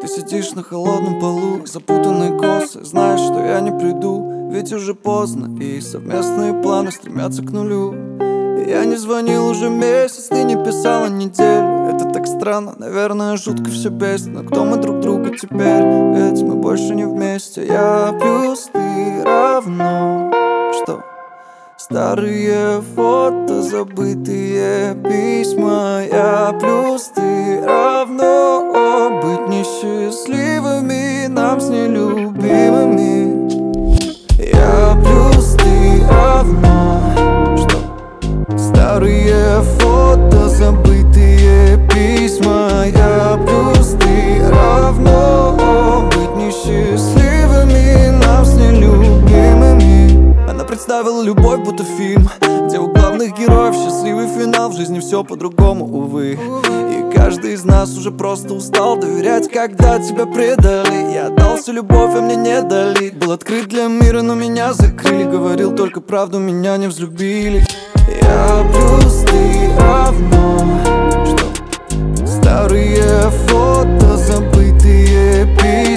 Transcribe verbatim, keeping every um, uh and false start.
сидишь на холодном полу, запутанные косы. Знаешь, что я не приду, ведь уже поздно, и совместные планы стремятся к нулю. И я не звонил уже месяц, ты не писала неделю. Это так странно, наверное, жутко все бесит. Но кто мы друг друга теперь? Ведь мы больше не вместе. Я плюс ты равно что? Старые фото, забытые письма. Я плюс ты равно быть несчастливыми, нам с нелюбимыми. Я плюс ты равно что? Старые фото, забытые письма. Я плюс ты равно быть несчастливыми, нам с нелюбимыми. Она представила любовь будто фильм, где у главных героев счастливый финал. В жизни все по-другому, увы. И каждый из нас уже просто устал доверять, когда тебя предали. Я отдал всю любовь, а мне не дали. Был открыт для мира, но меня закрыли. Говорил только правду, меня не взлюбили. Я плюс ты равно что? Старые фото, забытые письма.